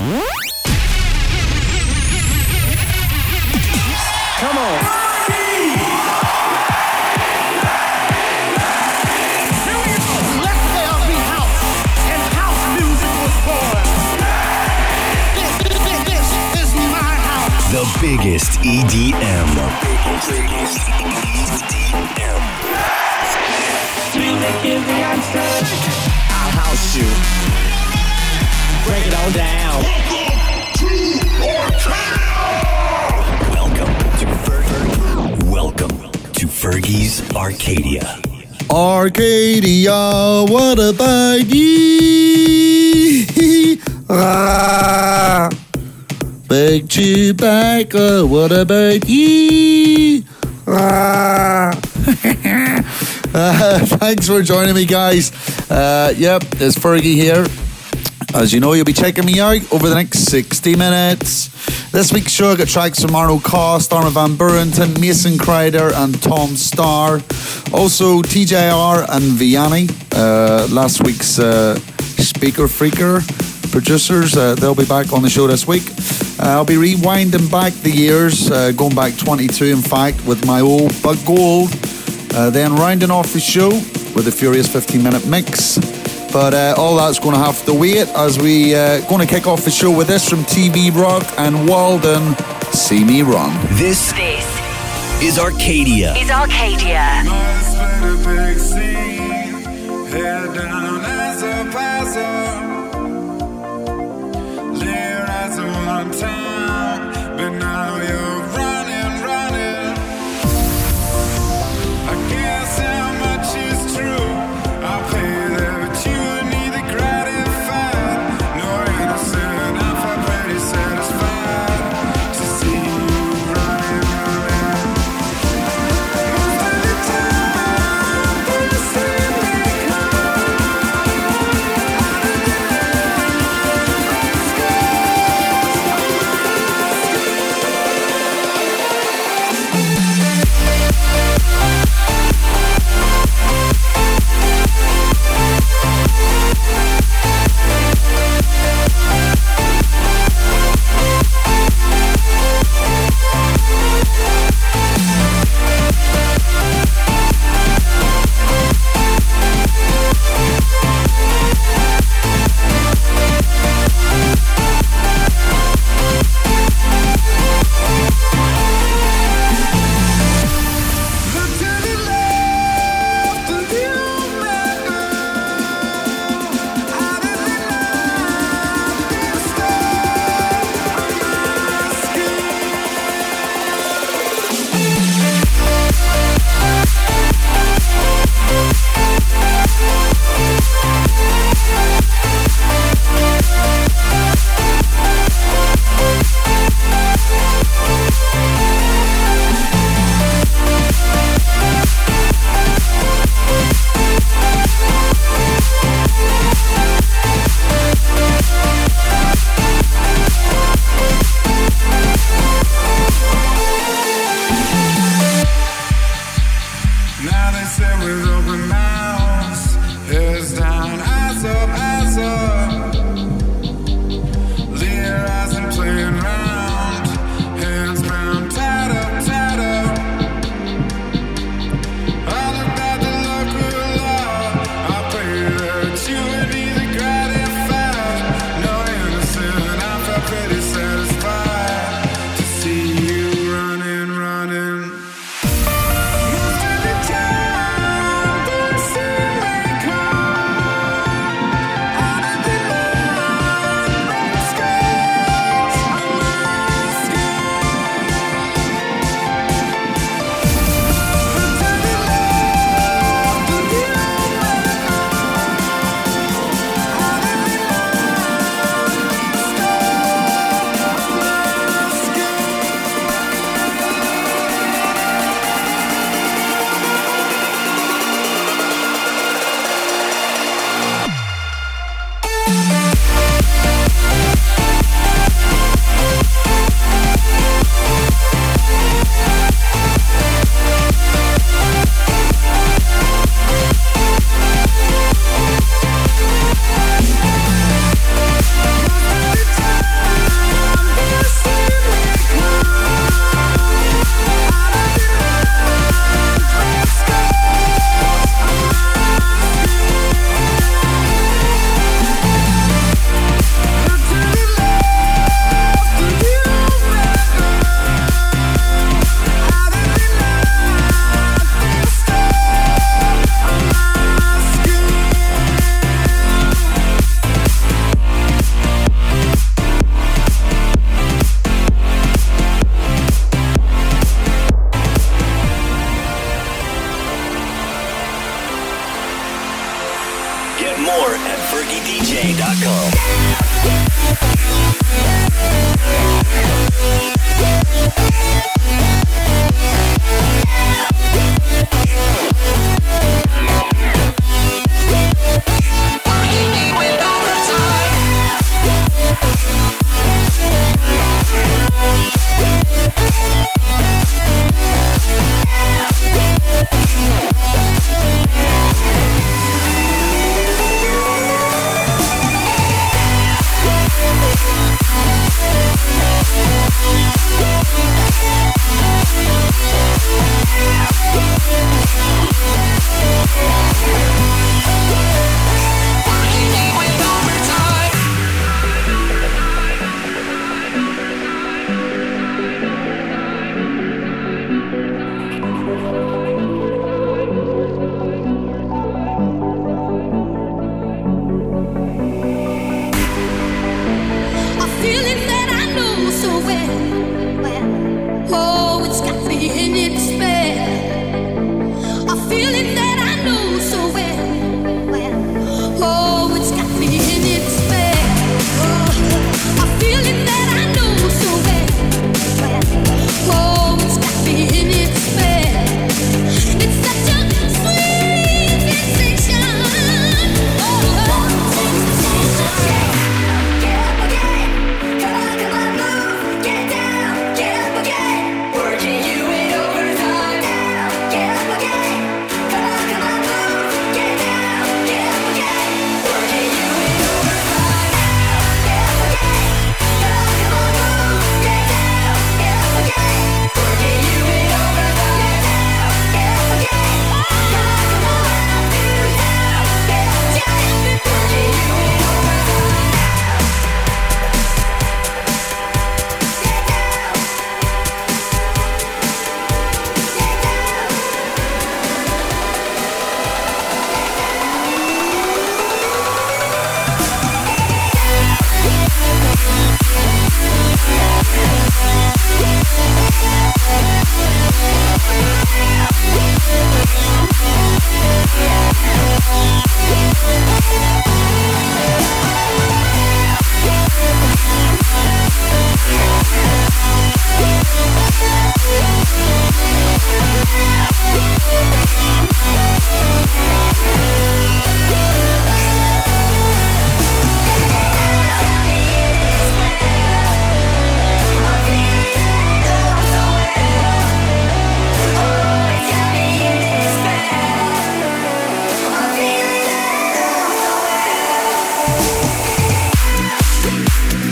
Come on. The biggest EDM. I'll house you. Break it all down. Welcome to Fergie's Arcadia. Arcadia, what about ye? Ah. Big Chewbacca, what about ye? Ah. Thanks for joining me, guys. Yep, it's Fergie here. As you know, you'll be checking me out over the next 60 minutes. This week's show, I got tracks from Arno Cost, Armin van Buuren, Mason Kreider, and Tom Starr. Also, TJR and Vianney, last week's Speaker Freaker producers. They'll be back on the show this week. I'll be rewinding back the years, going back 22, in fact, with my old Bug Gold. Then rounding off the show with the Furious 15-minute mix. But all that's going to have to wait as we going to kick off the show with this from TV Rock and Walden, See Me Run. This is Arcadia. Head down as a passer, layer as a one time, but now you're running. I guess how much is true. I'll pay that, but you were neither gratified nor innocent. I felt pretty satisfied to see you running. Most of the time, you see me come out of the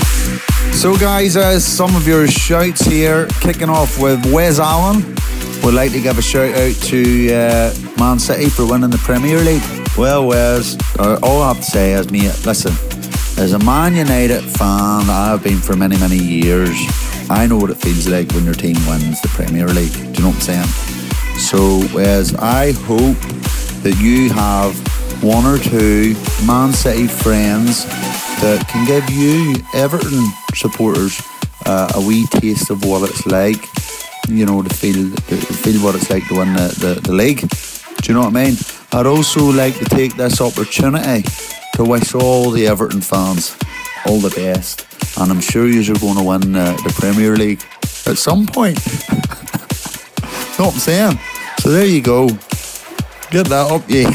So guys, some of your shouts here, kicking off with Wes Allen. Would like to give a shout out to Man City for winning the Premier League. Well, Wes, all I have to say is, mate, listen, as a Man United fan that I've been for many, many years, I know what it feels like when your team wins the Premier League. Do you know what I'm saying? So, Wes, I hope that you have one or two Man City friends that can give you, Everton supporters, a wee taste of what it's like, you know, to feel what it's like to win the league. Do you know what I mean? I'd also like to take this opportunity to wish all the Everton fans all the best, and I'm sure you're going to win the Premier League at some point. Know what I'm saying? So there you go. Get that up, yeah.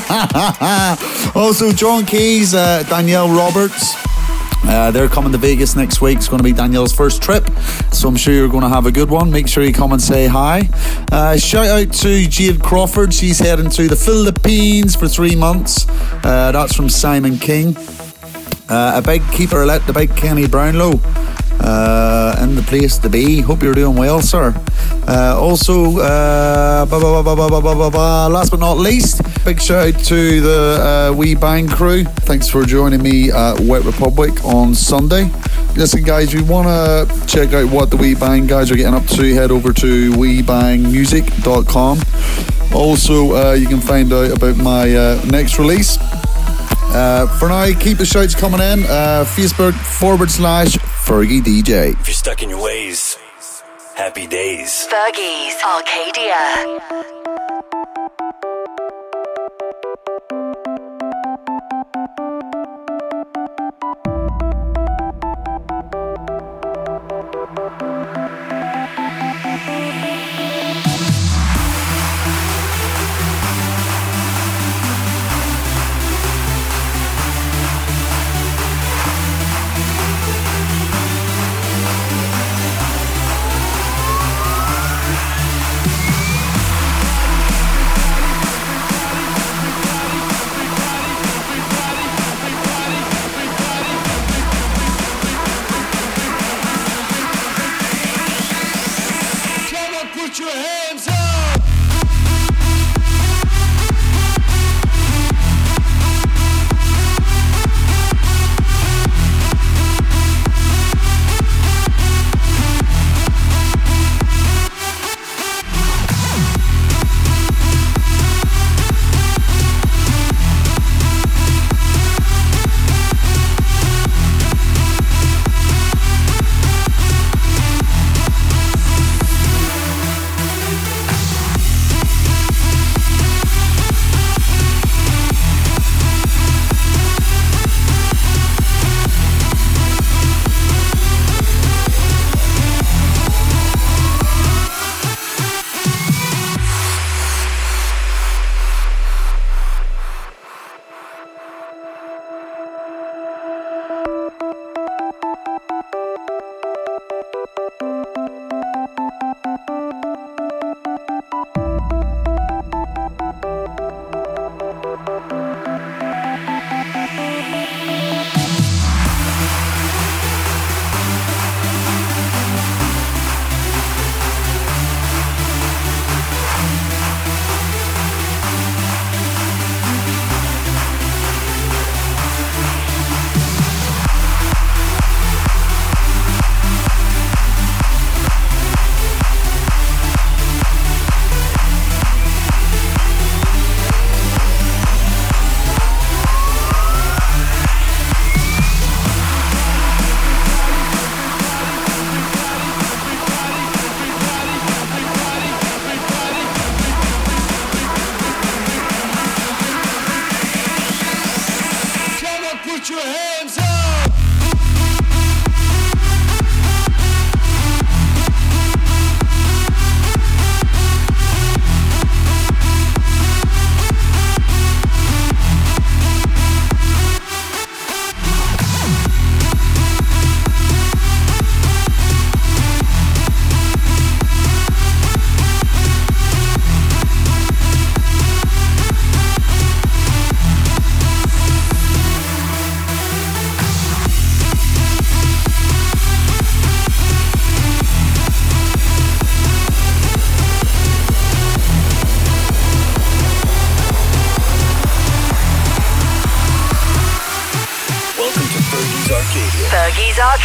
Also, John Keys, Danielle Roberts. They're coming to Vegas next week. It's going to be Danielle's first trip, so I'm sure you're going to have a good one. Make sure you come and say hi. Shout out to Jade Crawford. She's heading to the Philippines for 3 months. That's from Simon King. A big keeper let the big Kenny Brownlow in the place to be. Hope you're doing well, sir. Also, last but not least, big shout out to the Wee Bang crew. Thanks for joining me at Wet Republic on Sunday. Listen, guys, if you want to check out what the Wee Bang guys are getting up to, head over to weebangmusic.com. Also, you can find out about my next release. For now, keep the shouts coming in. Facebook.com/Fergie DJ. If you're stuck in your ways, happy days. Fergie's Arcadia.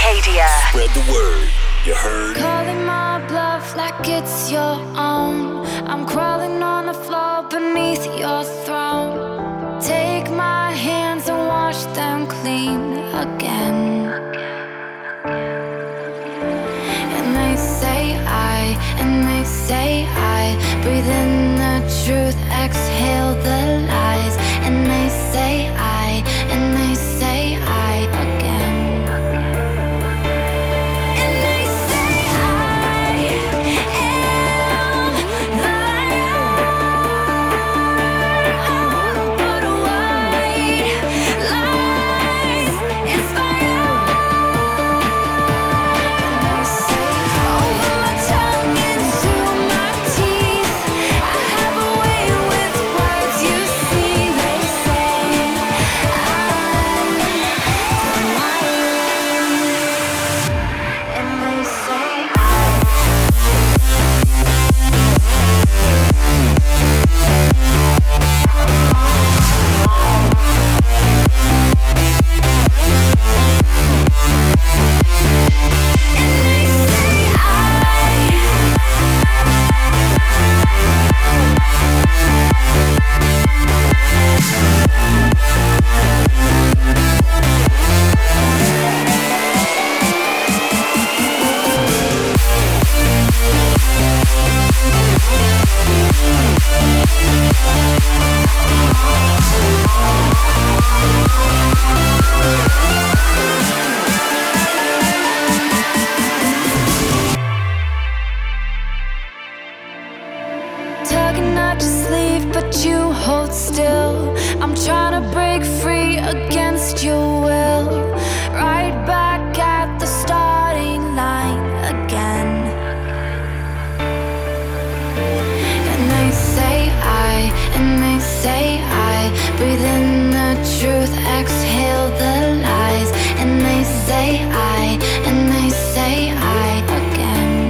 Arcadia. Spread the word. You heard? Calling my bluff like it's your own. I'm crawling on the floor beneath your throne. Take my hands and wash them clean again. And they say I breathe in the truth, exhale the lies. And they say I again. Tugging at your sleeve, but you hold still. I'm trying to break free against your will. Right back at the starting line again. And they say I breathe in the truth, exhale the lies. And they say I again.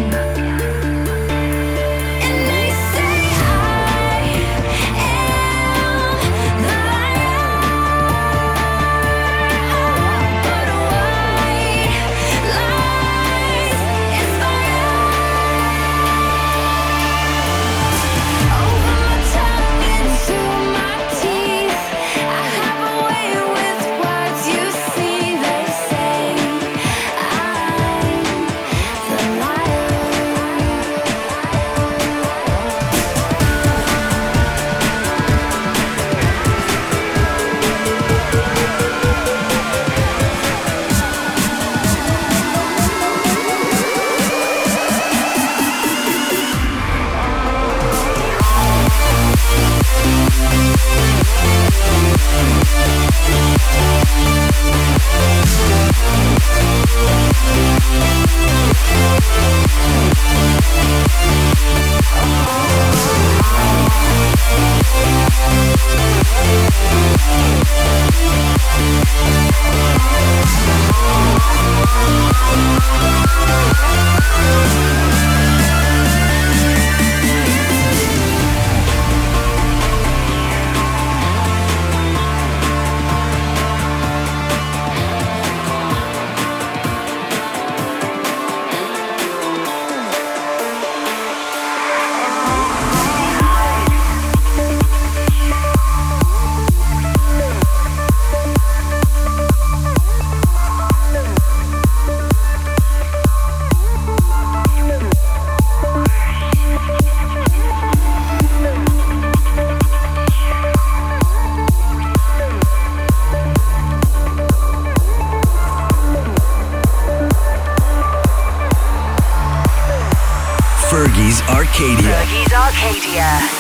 Fergie's Arcadia. Fergie's Arcadia.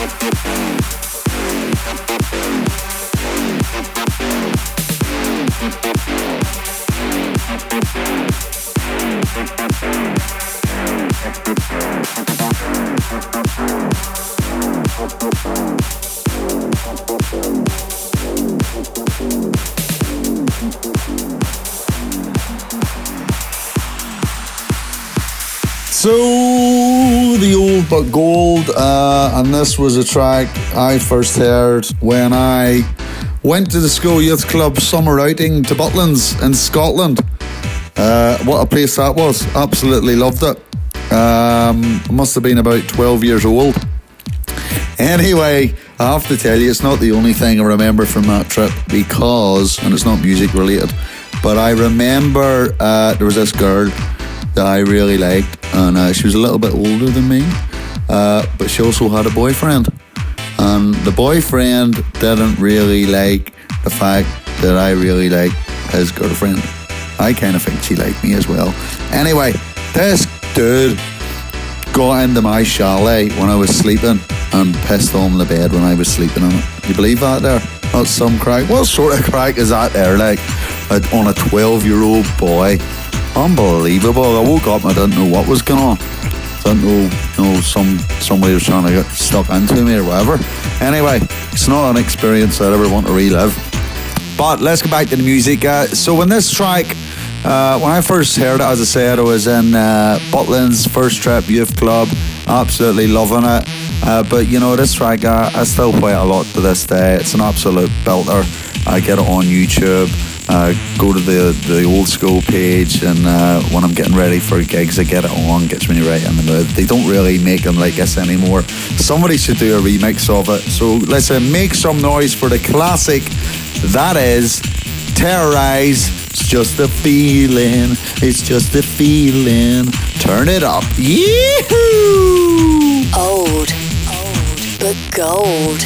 So, the old but gold, and this was a track I first heard when I went to the School Youth Club summer outing to Butlins in Scotland. What a place that was. Absolutely loved it. Must have been about 12 years old. Anyway, I have to tell you, it's not the only thing I remember from that trip because, and it's not music related, but I remember there was this girl that I really liked, and she was a little bit older than me, but she also had a boyfriend. And the boyfriend didn't really like the fact that I really liked his girlfriend. I kind of think she liked me as well. Anyway, this dude got into my chalet when I was sleeping and pissed on the bed when I was sleeping on it. You believe that there? That's some crack. What sort of crack is that there, like, on a 12-year-old boy? Unbelievable. I woke up and I didn't know what was going on. I didn't know somebody was trying to get stuck into me or whatever. Anyway, it's not an experience I'd ever want to relive. But let's go back to the music. So when this track, when I first heard it, as I said, I was in Butlins First Trip Youth Club, absolutely loving it. But you know, this track, I still play it a lot to this day. It's an absolute belter. I get it on YouTube. Go to the old school page, and when I'm getting ready for gigs, I get it on. Gets me right in the mood. They don't really make them like this anymore. Somebody should do a remix of it. So let's make some noise for the classic. That is Terrorize. It's just a feeling. It's just a feeling. Turn it up. Yee-hoo! Old, but gold.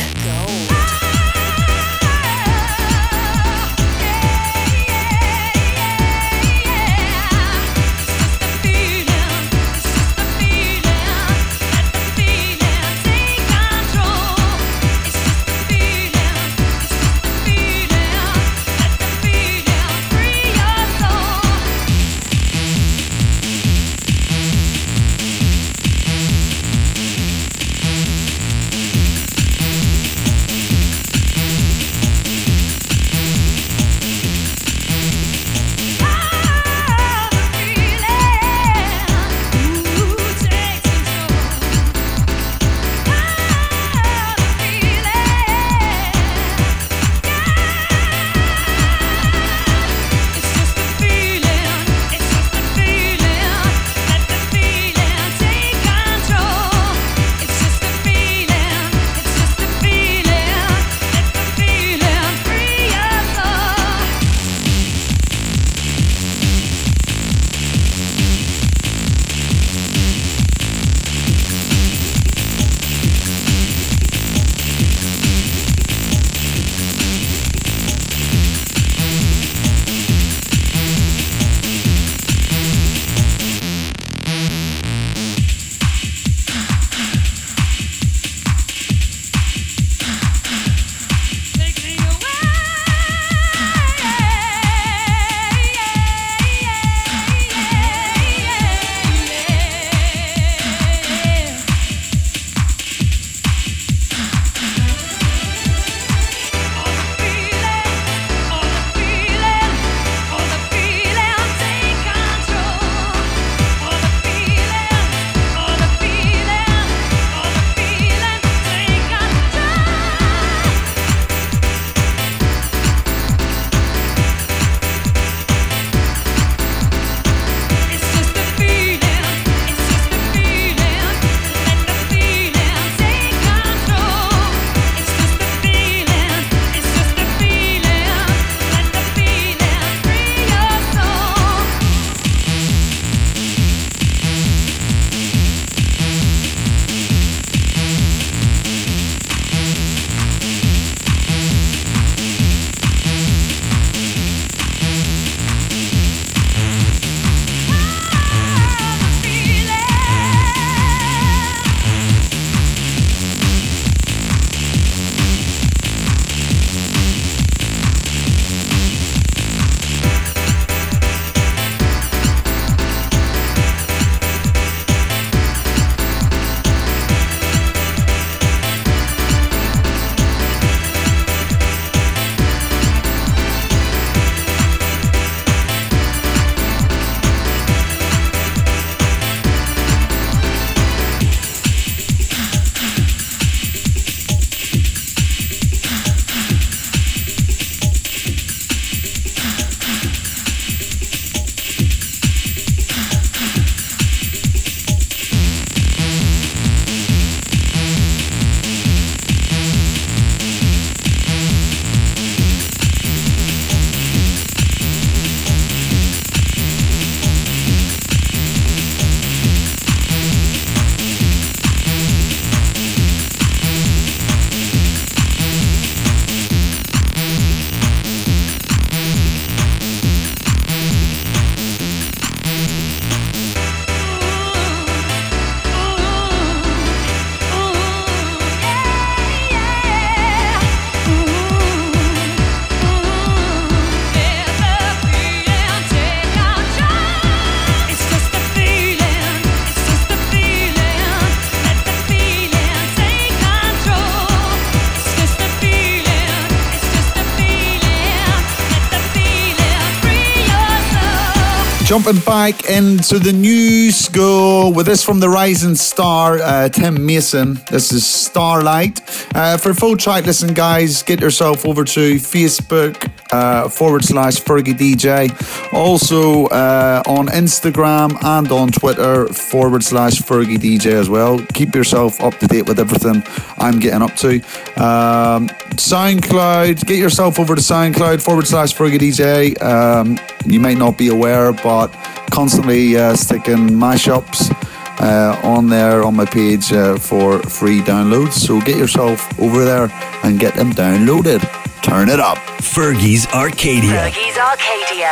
Jumping back into the news, go with this from the Rising Star, Tim Mason. This is Starlight. For a full track listen, guys, get yourself over to Facebook /Fergie DJ. Also on Instagram and on Twitter /Fergie DJ as well. Keep yourself up to date with everything I'm getting up to. SoundCloud, get yourself over to SoundCloud /Fergie DJ. You might not be aware, but constantly sticking mashups on there on my page for free downloads. So get yourself over there and get them downloaded. Turn it up. Fergie's Arcadia. Fergie's Arcadia.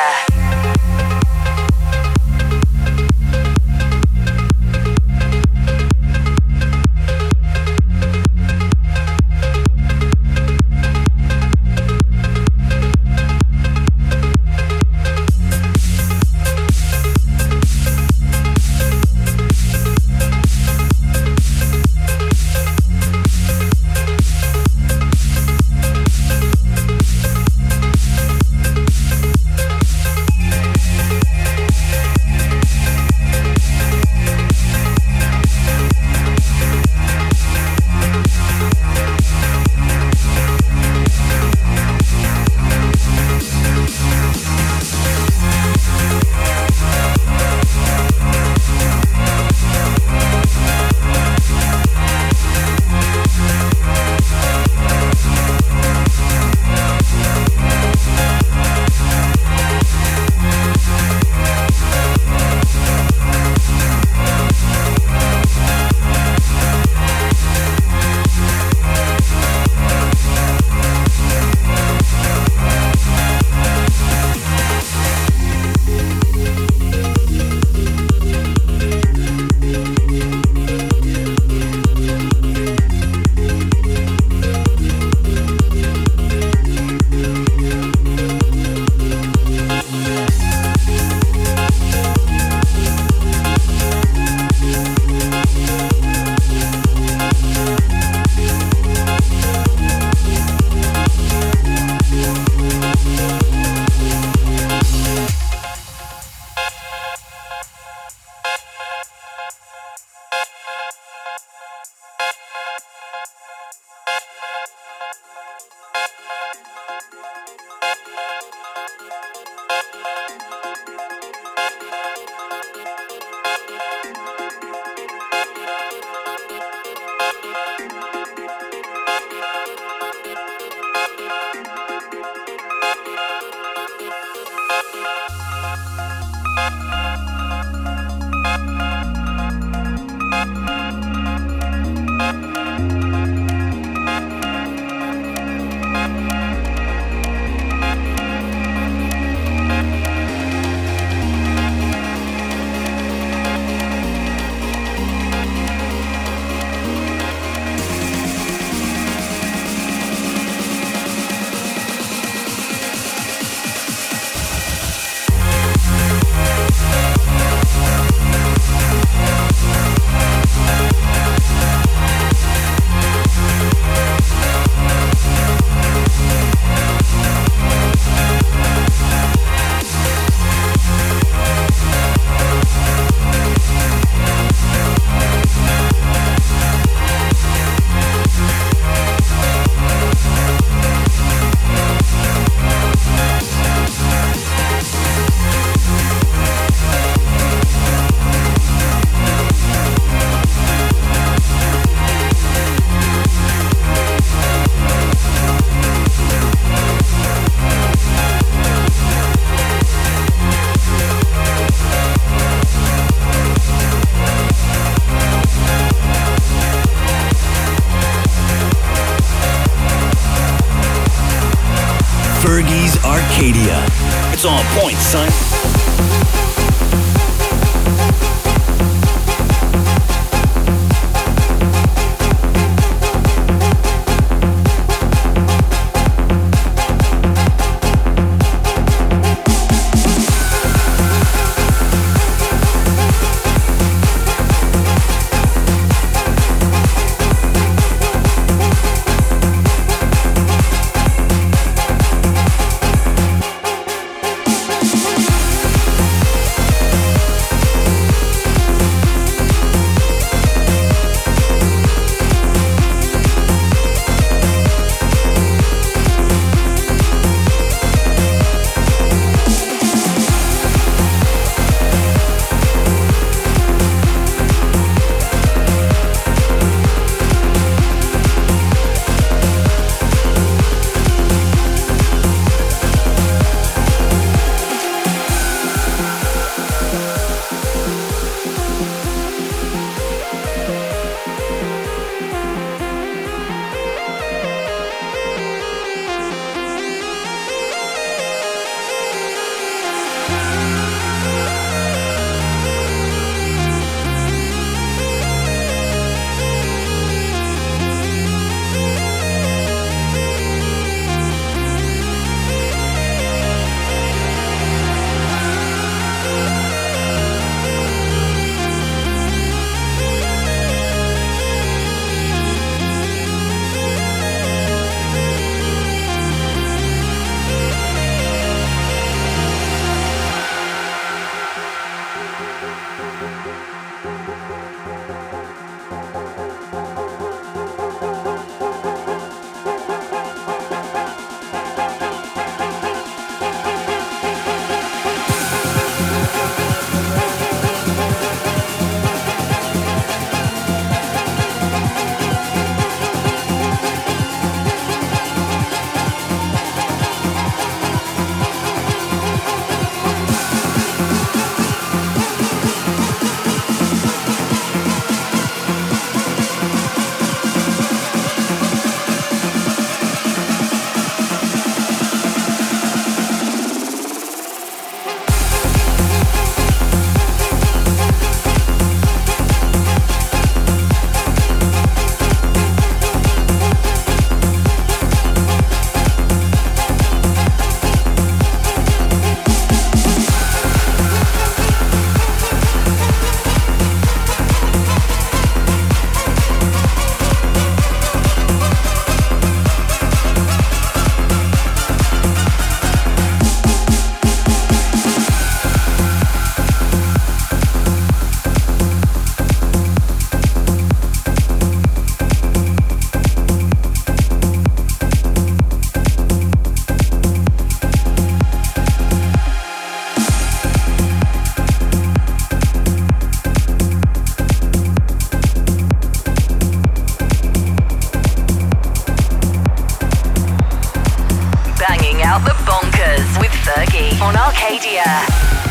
Fergie's Arcadia. It's on point, son. out the bonkers with Fergie on Arcadia.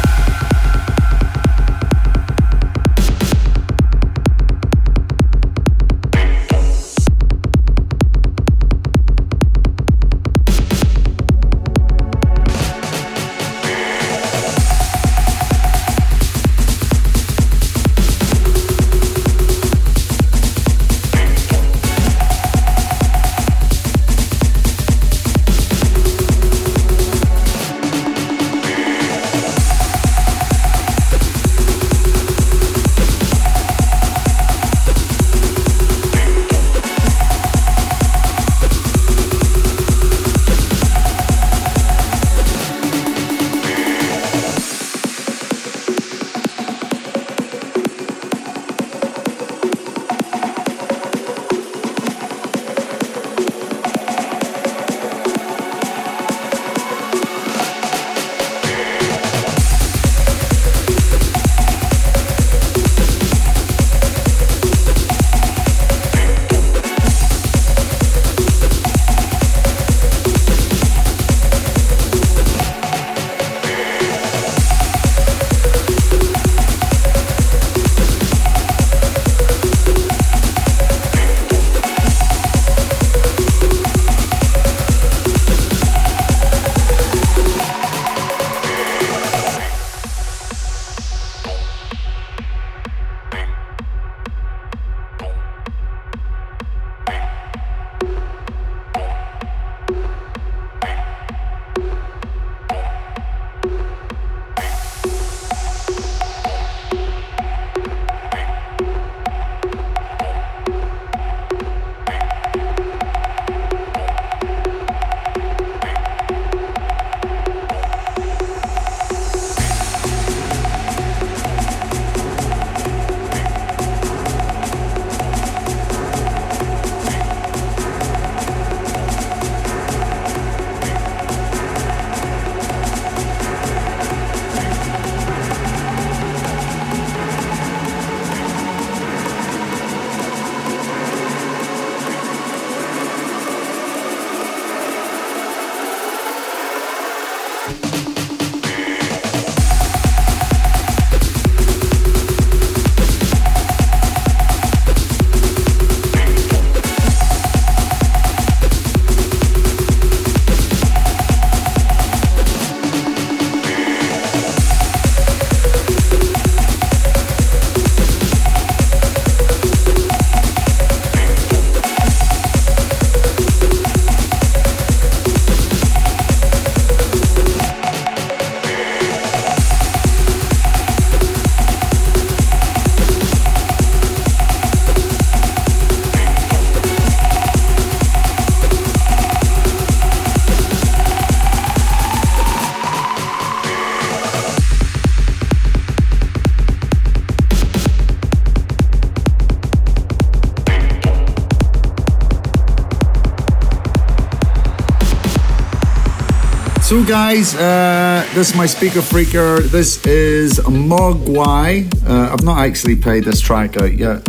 So guys, this is my speaker freaker. This is Mogwai. I've not actually played this track out yet,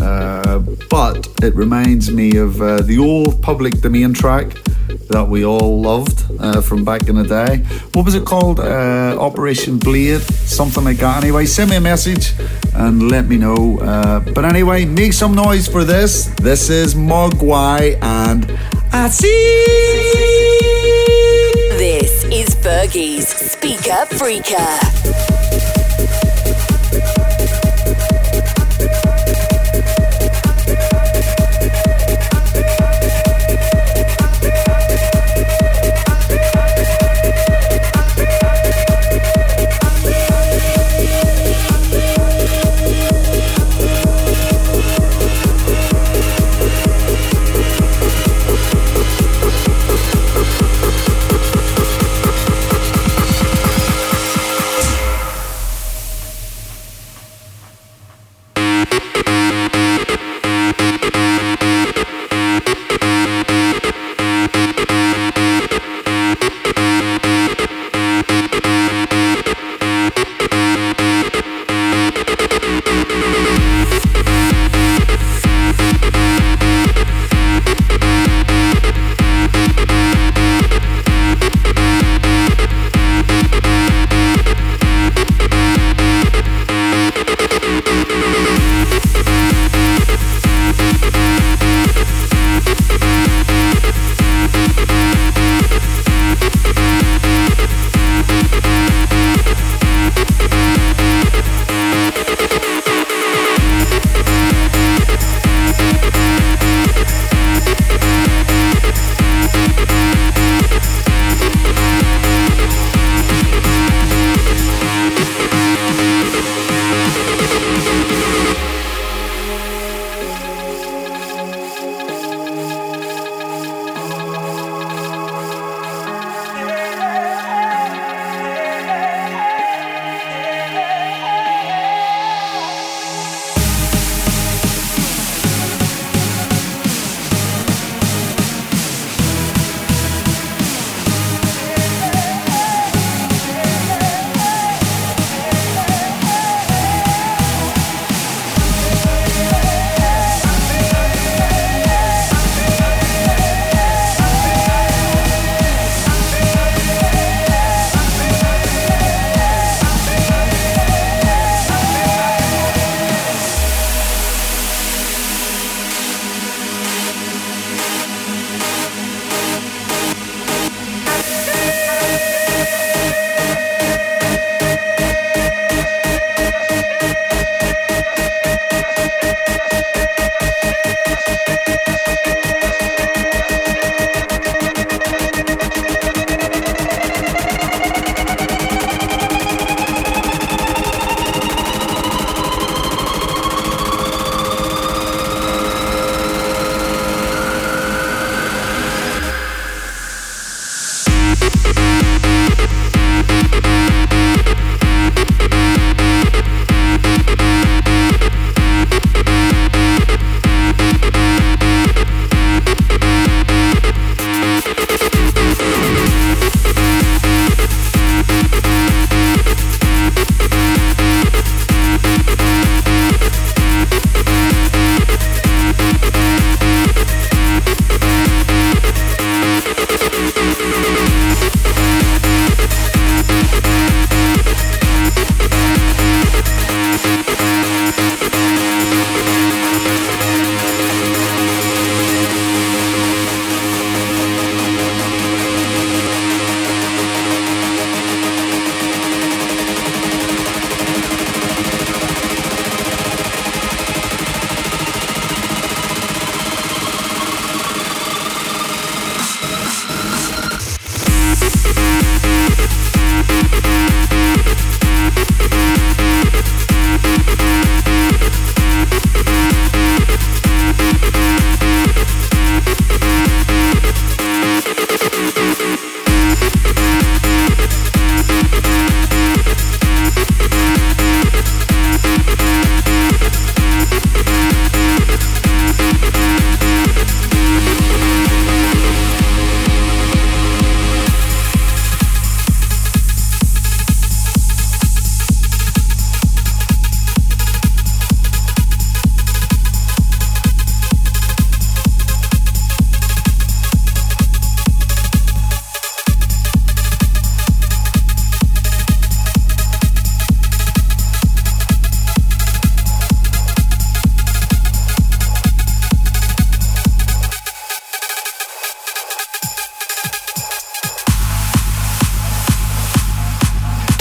but it reminds me of the old Public Domain track that we all loved from back in the day. What was it called? Operation Blade, something like that. Anyway, send me a message and let me know. But anyway, make some noise for this. This is Mogwai and I see. This is Fergie's Speaker Freaker.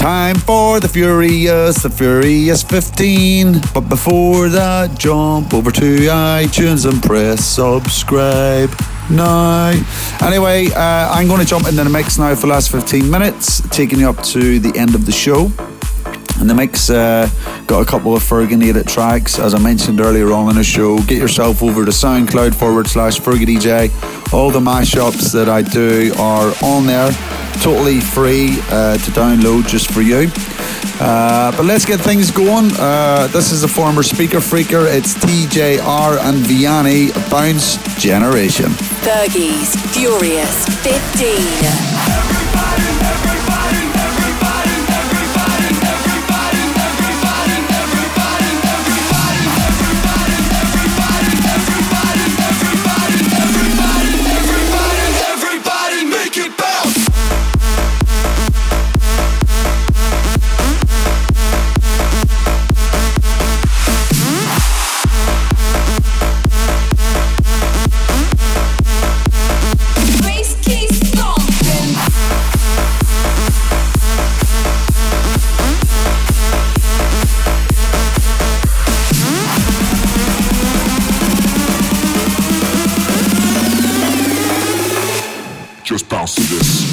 Time for the Furious 15. But before that, jump over to iTunes and press subscribe now. Anyway, I'm going to jump into the mix now for the last 15 minutes, taking you up to the end of the show. And the mix got a couple of Fergie-nated tracks, as I mentioned earlier on in the show. Get yourself over to SoundCloud/FergieDJ. All the mashups that I do are on there, totally free to download just for you. But let's get things going. This is a former Speaker Freaker. It's TJR and Vianney, Bounce Generation. Fergie's Furious 15. Just bounce to this.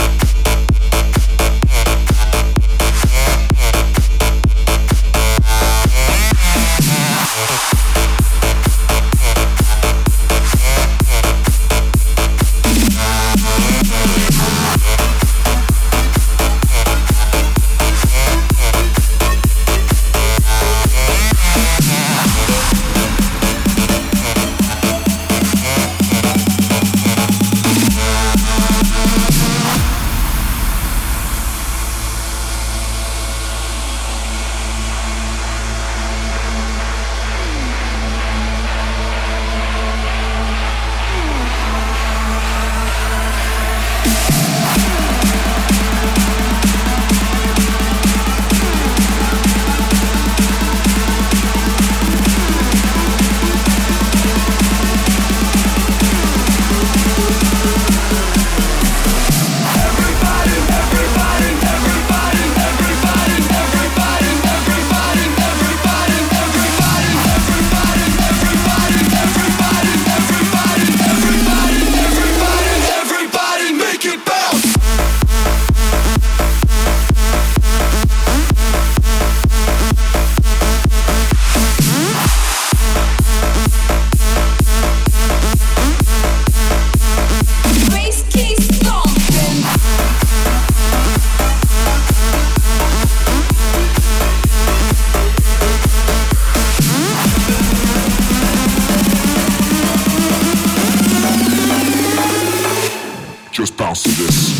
Just bounce to this.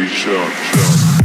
Nation.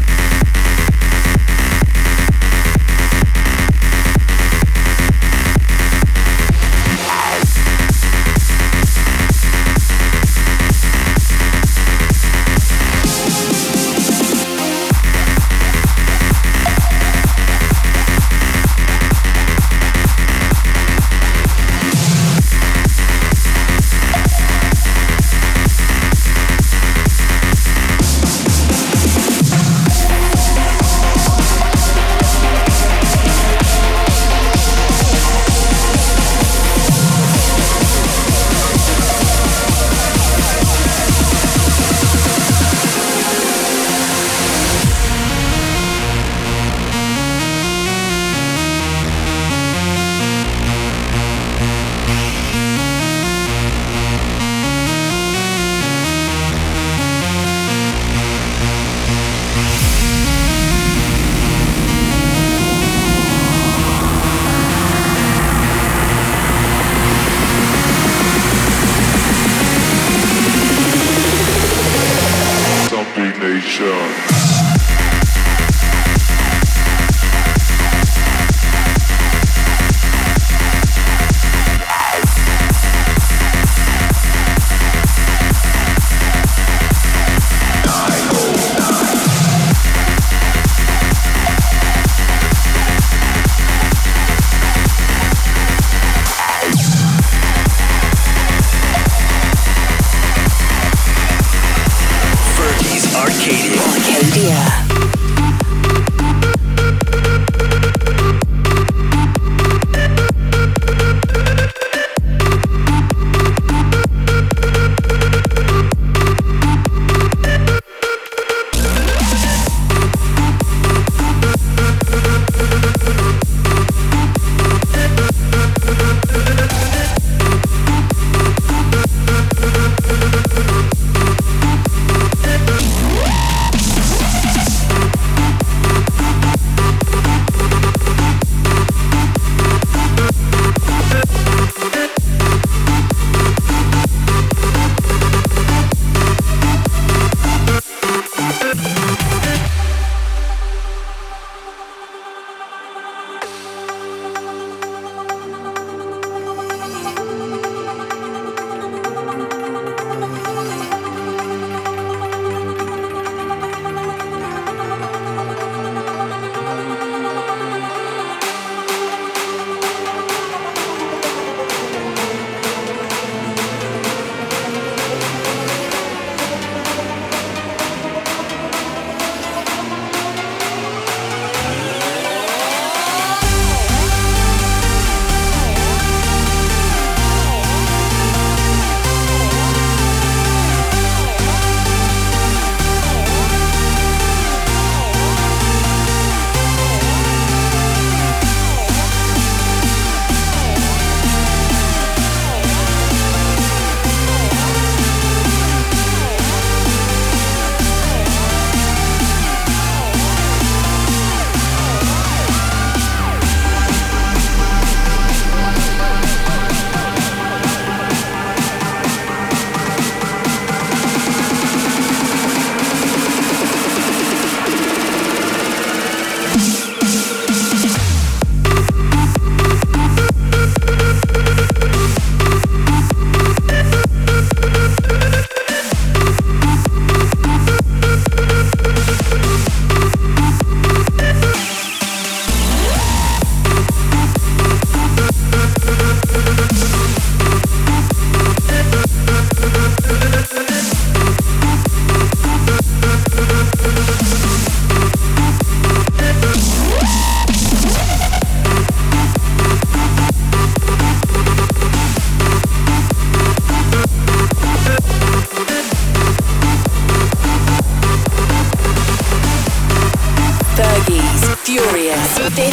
Furious 15.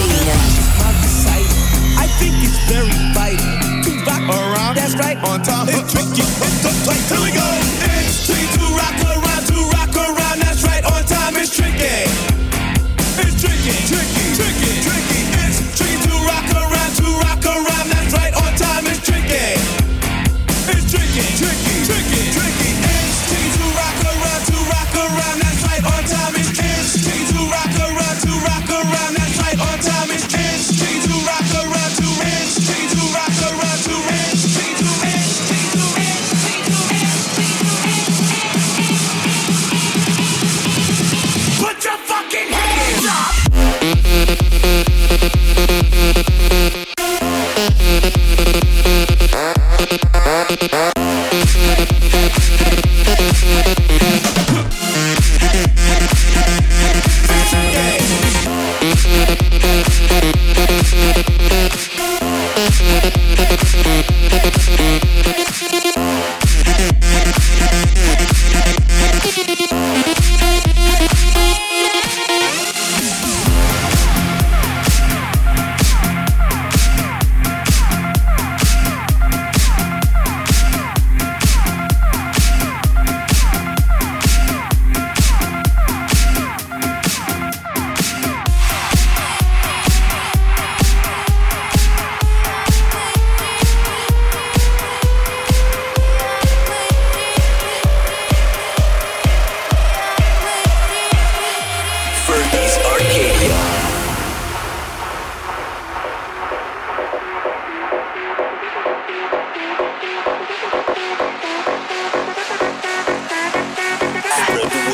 I think it's very vital to rock around. That's right, on time. It's tricky. Here we go. It's tricky to rock around. That's right, on time. It's tricky. It's tricky. It's tricky to rock around. That's right, on time. It's tricky. It's tricky. It's tricky to rock around. That's right.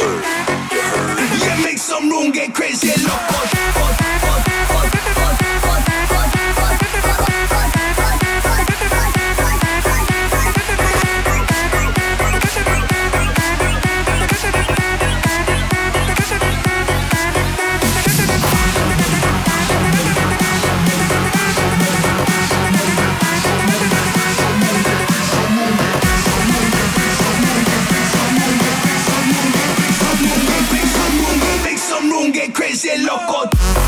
heard. Yeah, make some room, get crazy, loco. Get crazy, loco.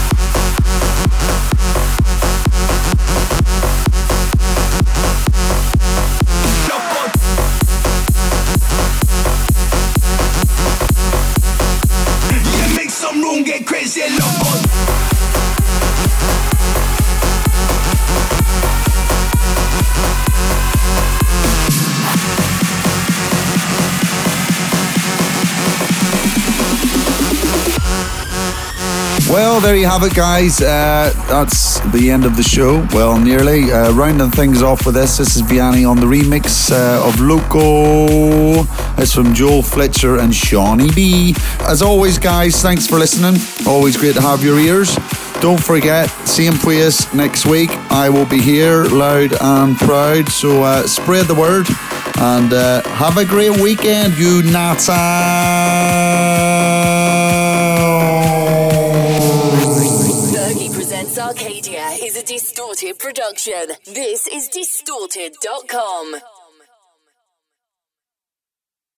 Yeah, make some room, get crazy, loco. Well, there you have it, guys. That's the end of the show. Well, nearly. Rounding things off with this. This is Vianney on the remix of Loco. It's from Joel Fletcher and Shawnee B. As always, guys, thanks for listening. Always great to have your ears. Don't forget, same place next week. I will be here, loud and proud. So spread the word and have a great weekend, you nuts. Arcadia is a Distorted production. This is Distorted.com.